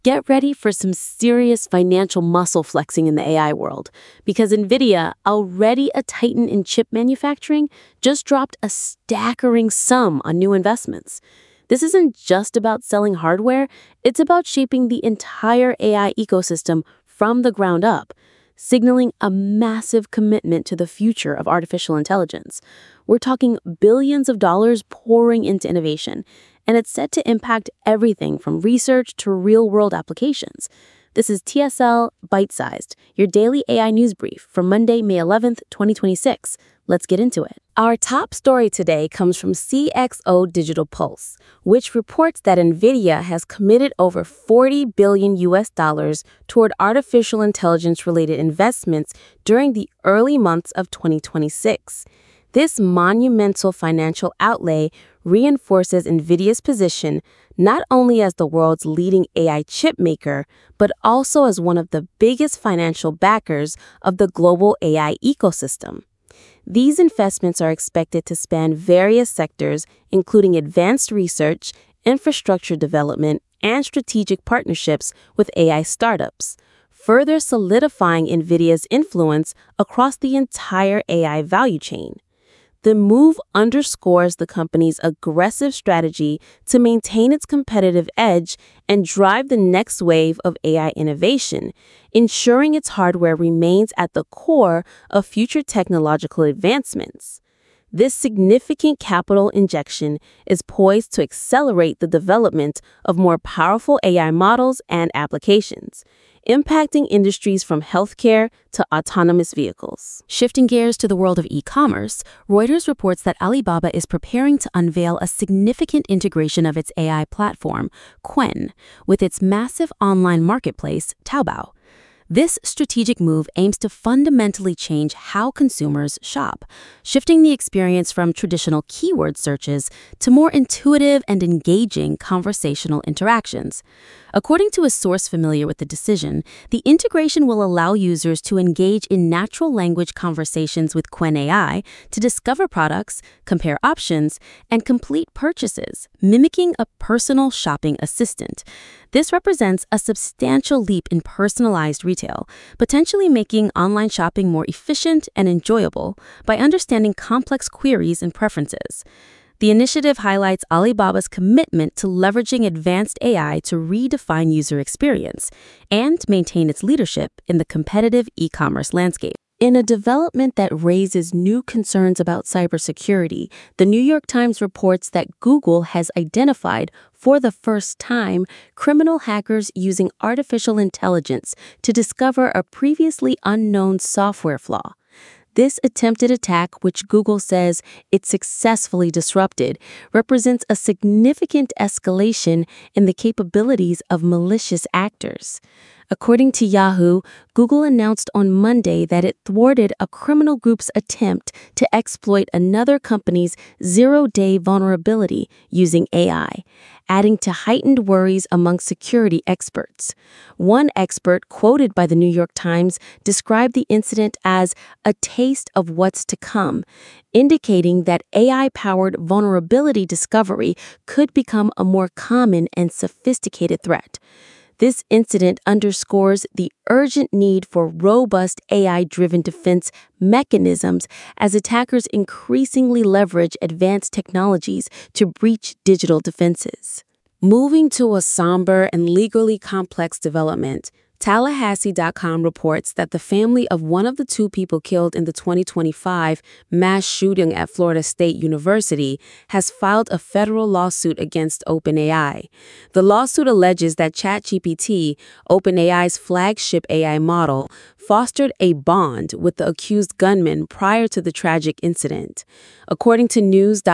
Get ready for some serious financial muscle flexing in the AI world, because NVIDIA, already a titan in chip manufacturing, just dropped a staggering sum on new investments. This isn't just about selling hardware, it's about shaping the entire AI ecosystem from the ground up, signaling a massive commitment to the future of artificial intelligence. We're talking billions of dollars pouring into innovation, and it's set to impact everything from research to real-world applications. This is TSL Bite-Sized, your daily AI news brief for Monday, May 11th, 2026. Let's get into it. Our top story today comes from CXO Digital Pulse, which reports that NVIDIA has committed over $40 billion toward artificial intelligence-related investments during the early months of 2026. This monumental financial outlay reinforces NVIDIA's position not only as the world's leading AI chip maker, but also as one of the biggest financial backers of the global AI ecosystem. These investments are expected to span various sectors, including advanced research, infrastructure development, and strategic partnerships with AI startups, further solidifying NVIDIA's influence across the entire AI value chain. The move underscores the company's aggressive strategy to maintain its competitive edge and drive the next wave of AI innovation, ensuring its hardware remains at the core of future technological advancements. This significant capital injection is poised to accelerate the development of more powerful AI models and applications, impacting industries from healthcare to autonomous vehicles. Shifting gears to the world of e-commerce, Reuters reports that Alibaba is preparing to unveil a significant integration of its AI platform, Qwen, with its massive online marketplace, Taobao. This strategic move aims to fundamentally change how consumers shop, shifting the experience from traditional keyword searches to more intuitive and engaging conversational interactions. According to a source familiar with the decision, the integration will allow users to engage in natural language conversations with Qwen AI to discover products, compare options, and complete purchases, mimicking a personal shopping assistant. This represents a substantial leap in personalized retail, potentially making online shopping more efficient and enjoyable by understanding complex queries and preferences. The initiative highlights Alibaba's commitment to leveraging advanced AI to redefine user experience and maintain its leadership in the competitive e-commerce landscape. In a development that raises new concerns about cybersecurity, the New York Times reports that Google has identified, for the first time, criminal hackers using artificial intelligence to discover a previously unknown software flaw. This attempted attack, which Google says it successfully disrupted, represents a significant escalation in the capabilities of malicious actors. According to Yahoo, Google announced on Monday that it thwarted a criminal group's attempt to exploit another company's zero-day vulnerability using AI, adding to heightened worries among security experts. One expert, quoted by the New York Times, described the incident as a taste of what's to come, indicating that AI-powered vulnerability discovery could become a more common and sophisticated threat. This incident underscores the urgent need for robust AI-driven defense mechanisms as attackers increasingly leverage advanced technologies to breach digital defenses. Moving to a somber and legally complex development, Tallahassee.com reports that the family of one of the two people killed in the 2025 mass shooting at Florida State University has filed a federal lawsuit against OpenAI. The lawsuit alleges that ChatGPT, OpenAI's flagship AI model, fostered a bond with the accused gunman prior to the tragic incident. According to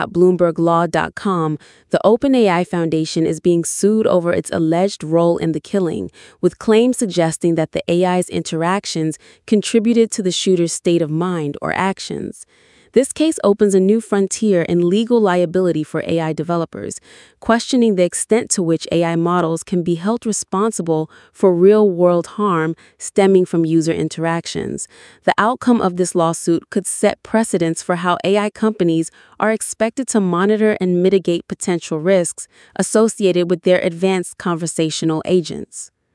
news.bloomberglaw.com, the OpenAI Foundation is being sued over its alleged role in the killing, with claims suggesting that the AI's interactions contributed to the shooter's state of mind or actions. This case opens a new frontier in legal liability for AI developers, questioning the extent to which AI models can be held responsible for real-world harm stemming from user interactions. The outcome of this lawsuit could set precedents for how AI companies are expected to monitor and mitigate potential risks associated with their advanced conversational agents.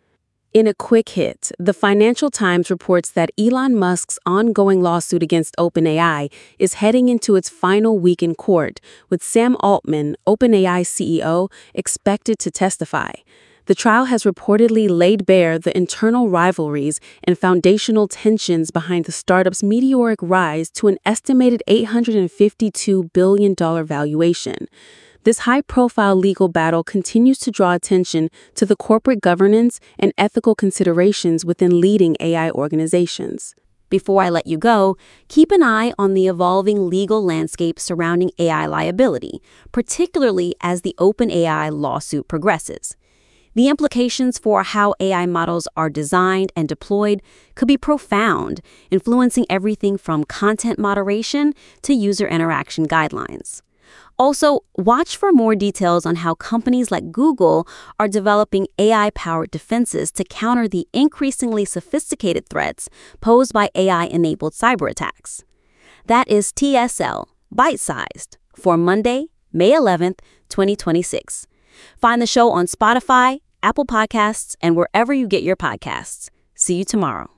In a quick hit, the Financial Times reports that Elon Musk's ongoing lawsuit against OpenAI is heading into its final week in court, with Sam Altman, OpenAI CEO, expected to testify. The trial has reportedly laid bare the internal rivalries and foundational tensions behind the startup's meteoric rise to an estimated $852 billion valuation. This high-profile legal battle continues to draw attention to the corporate governance and ethical considerations within leading AI organizations. Before I let you go, keep an eye on the evolving legal landscape surrounding AI liability, particularly as the OpenAI lawsuit progresses. The implications for how AI models are designed and deployed could be profound, influencing everything from content moderation to user interaction guidelines. Also, watch for more details on how companies like Google are developing AI-powered defenses to counter the increasingly sophisticated threats posed by AI-enabled cyber attacks. That is TSL, bite-sized, for Monday, May 11th, 2026. Find the show on Spotify, Apple Podcasts, and wherever you get your podcasts. See you tomorrow.